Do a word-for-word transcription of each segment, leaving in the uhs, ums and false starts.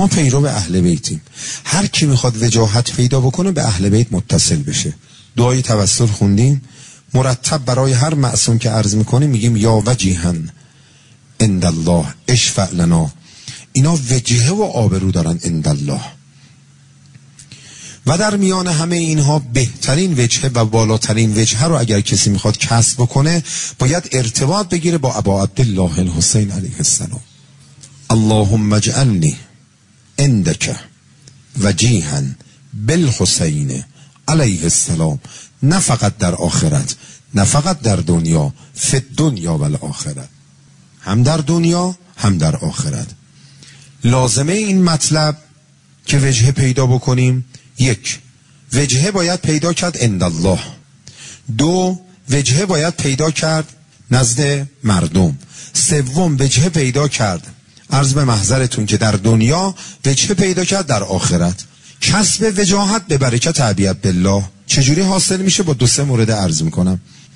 ما پیرو اهل بیتیم. هر کی میخواد وجاهت پیدا بکنه به اهل بیت متصل بشه. دعای توسل خوندیم، مرتب برای هر معصوم که عرض میکنه میگیم یا وجیهن عند الله اشفع لنا. اینا وجهه و آبرو دارن عند الله. و در میان همه اینها بهترین وجهه و بالاترین وجهه رو اگر کسی میخواد کسب بکنه باید ارتباط بگیره با ابا عبدالله الحسین علیه السلام. اللهم اجعلنی عندک وجیها بالحسین علیه السلام، نه فقط در آخرت، نه فقط در دنیا، فی الدنیا و الاخرت، هم در دنیا هم در آخرت. لازمه این مطلب که وجهه پیدا بکنیم، یک، وجهه باید پیدا کرد عند الله. دو، وجهه باید پیدا کرد نزد مردم. سوم، وجهه پیدا کرد، عرض به محضرتون که در دنیا، وجهه پیدا کرد در آخرت. کسب وجاهت به برکت ابی عبدالله چجوری حاصل میشه؟ با دو سه مورد عرض میکنم.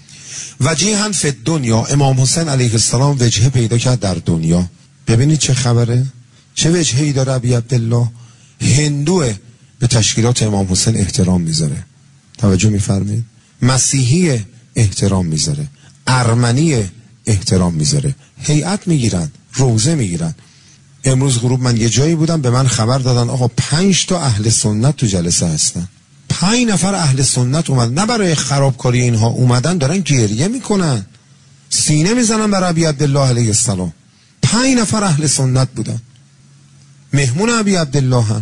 وجیها فی الدنیا، امام حسین علیه السلام وجهه پیدا کرد در دنیا. ببینید چه خبره، چه وجهه‌ای داره ابی عبدالله. هندوه، به تشکیلات امام حسین احترام میذاره، توجه میفرمایید. مسیحی احترام میذاره، ارمنی احترام میذاره، هیئت میگیرن، روزه میگیرن. امروز غروب من یه جایی بودم، به من خبر دادن آقا پنج تا اهل سنت تو جلسه هستن. پنج نفر اهل سنت اومدن، نه برای خرابکاری اینها اومدن، دارن گریه میکنن، سینه میزنن برای ابی عبدالله علیه السلام. پنج نفر اهل سنت بودن، مهمون ابی عبدالله هن.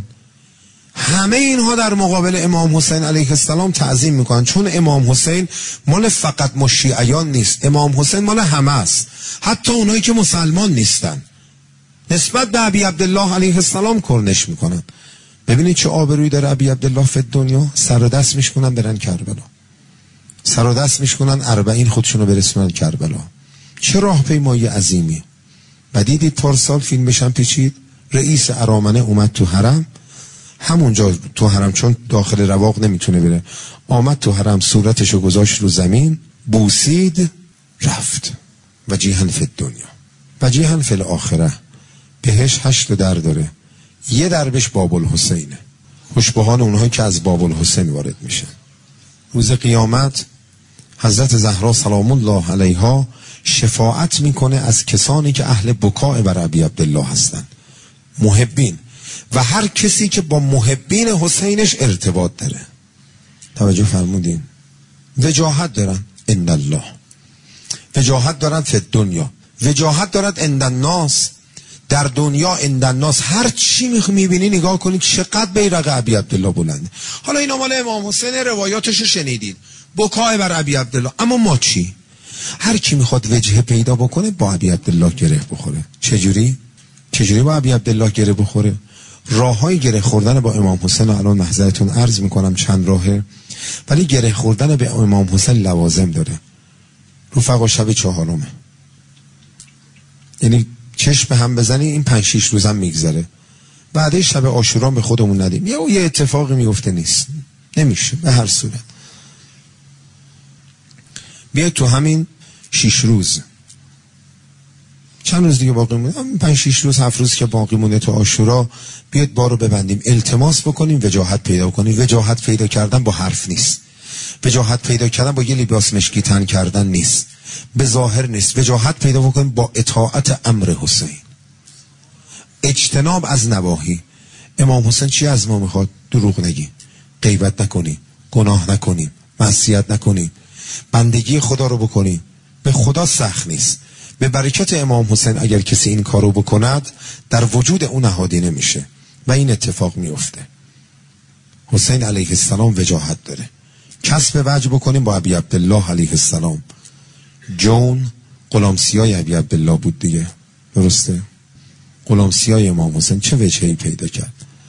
همه اینها در مقابل امام حسین علیه السلام تعظیم میکنن، چون امام حسین مال فقط ما شیعیان نیست، امام حسین مال همه است، حتی اونایی که مسلمان نیستن نسبت به ابی عبدالله علیه السلام کرنش میکنن. ببینید چه آبرویی داره ابی عبدالله فی دنیا. سر و دست میشکنن برن کربلا، سر و دست میشکنن اربعین خودشونو برسونن کربلا. چه راهپیمایی عظیمی. و دیدید پارسال فیلمش هم پیچید، رئیس ارامنه اومد تو حرم، همونجا تو حرم چون داخل رواق نمیتونه بره، آمد تو حرم، صورتشو گذاشت رو زمین، بوسید، رفت. وجیها فی الدنیا وجیها فی الاخره. بهش هشت در داره، یه دربش باب الحسینه، خوشبهان اونهایی که از باب الحسین وارد میشن. روز قیامت حضرت زهرا سلام الله علیها شفاعت میکنه از کسانی که اهل بکاء بر ابی عبدالله هستن، محبین، و هر کسی که با محبین حسینش ارتباط داره. توجه فرمودین؟ وجاهت دارن عند الله، وجاهت دارن فی الدنیا، وجاهت دارد عند الناس. در دنیا عند الناس هر چی میبینی نگاه کنید چقدر بیرق ابی عبدالله بلنده. حالا اینا مال امام حسین، روایاتشو شنیدید، بکای بر ابی عبدالله. اما ما چی؟ هر کی میخواد وجهه پیدا بکنه با ابی عبدالله گره بخوره. چجوری؟ چجوری با ابی عبدالله گره بخوره؟ راههای گره خوردن با امام حسین الان محضرتون عرض میکنم چند راهه، ولی گره خوردن به امام حسین لوازم داره. رفقا شب چهارمه، یعنی چشم هم بزنی این پنج شیش روزم میگذره، بعد شب عاشورا به خودمون ندیم، یه یه اتفاقی میفته، نیست، نمیشه. به هر صورت بیاید تو همین شیش روز، چند روز دیگه باقی مونده، همین پنج شیش روز هفت روز که باقی مونده تو عاشورا، بیاید بارو ببندیم، التماس بکنیم وجاهت پیدا کنیم. وجاهت پیدا کردن با حرف نیست، وجاهت پیدا کردن با یه لباس مشکی تن کردن نیست، به ظاهر نیست. وجاهت پیدا بکنیم با اطاعت امر حسین، اجتناب از نواهی. امام حسین چی از ما میخواد؟ دروغ نگیم، غیبت نکنیم، گناه نکنیم، معصیت نکنیم، بندگی خدا رو بکنیم. به خدا سخت نیست. به برکت امام حسین اگر کسی این کارو بکند در وجود اون نهادینه میشه و این اتفاق میفته. حسین علیه السلام وجاهت داره. کسب وجه بکنیم با ابی عبدالله علیه السلام. جون غلامسیای ابی عبدالله بود دیگه، درسته؟ غلامسیای امام حسین چه وجهی پیدا کرد؟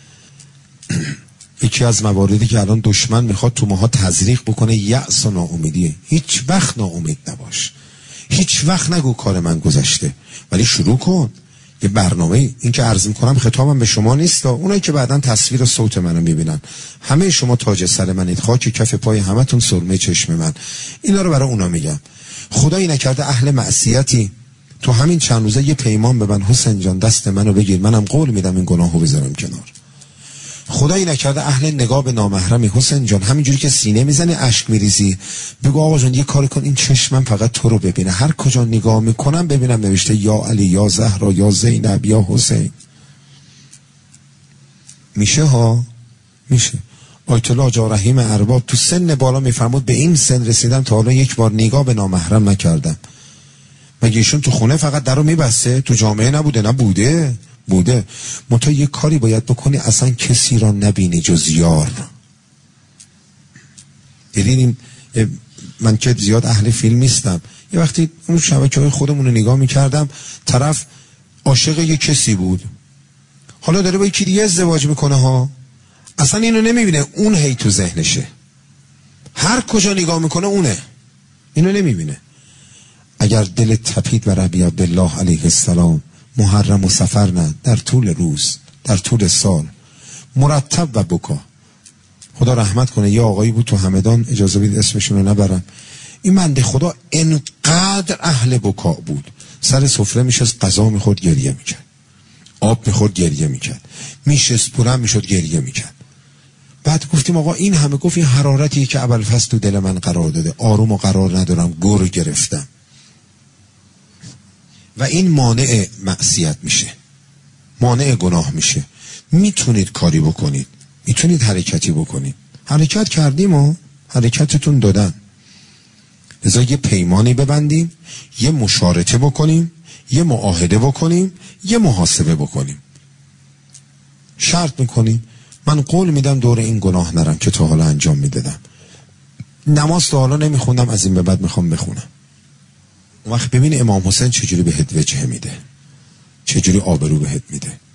یکی از مواردی که الان دشمن میخواد تو ماها تزریق بکنه یأس و ناامیدیه. هیچ وقت ناامید نباش، هیچ وقت نگو کار من گذشته، ولی شروع کن یه برنامه. این که عرض میکنم خطابم به شما نیست، اونایی که بعداً تصویر و صوت منو میبینن، همه شما تاج سر منید، خاک کف پای همتون سرمه چشم من. اینا رو برای اونا میگم. خدایی نکرده اهل معصیتی تو همین چند روزه یه پیمان ببن، حسین جان دست منو بگیر، منم قول میدم این گناهو بذارم کنار. خدایی نکرده اهل نگاه به نامحرمی، حسین جان همینجوری که سینه میزنی اشک میریزی، بگو آقا جان یه کاری کن این چشمم فقط تو رو ببینه، هر کجا نگاه میکنم ببینم نوشته یا علی یا زهرا یا زینب یا حسین. میشه ها؟ میشه. آیت الله آقا رحیم ارباب تو سن بالا میفرمود به این سن رسیدم تا حالا یک بار نگاه به نامحرم نکردم. مگه ایشون تو خونه فقط درو میبسته؟ تو جامعه نبوده؟ نبوده بوده. منتها یه کاری باید بکنی اصلا کسی را نبینی جز یار. دیدین من که زیاد اهل فیلم نیستم، یه وقتی اون شبکه‌های خودمون رو نگاه میکردم، طرف عاشق یه کسی بود، حالا داره با یکی دیگه ازدواج میکنه ها، اصلا اینو نمیبینه، اون هی تو ذهنشه، هر کجا نگاه میکنه اونه، اینو نمیبینه. اگر دل تپید و ربی عبدالله علیه السلام محرم و سفر نه، در طول روز در طول سال مرتب و بکا. خدا رحمت کنه یه آقایی بود تو همدان، اجازه بدید اسمشون رو نبرم، این بنده خدا انقدر اهل بکا بود، سر سفره میشست غذا میخورد گریه میکرد، آب میخورد گریه میکرد، میشست پرم میشد گریه میکرد. بعد گفتیم آقا این همه، گفت این حرارتیه که ابوالفضل تو دل من قرار داده، آروم و قرار ندارم، گر گرفتم. و این مانع معصیت میشه، مانع گناه میشه. میتونید کاری بکنید، میتونید حرکتی بکنید. حرکت کردیم و حرکتتون دادن. لذا یه پیمانی ببندیم، یه مشارطه بکنیم، یه معاهده بکنیم، یه محاسبه بکنیم. شرط میکنیم من قول میدم دور این گناه نرم که تا حالا انجام میدادم. نماز تا حالا نمیخوندم، از این به بعد میخوام بخونم. اون وقت ببین امام حسین چجوری بهت وجه میده، چجوری آبرو بهت میده.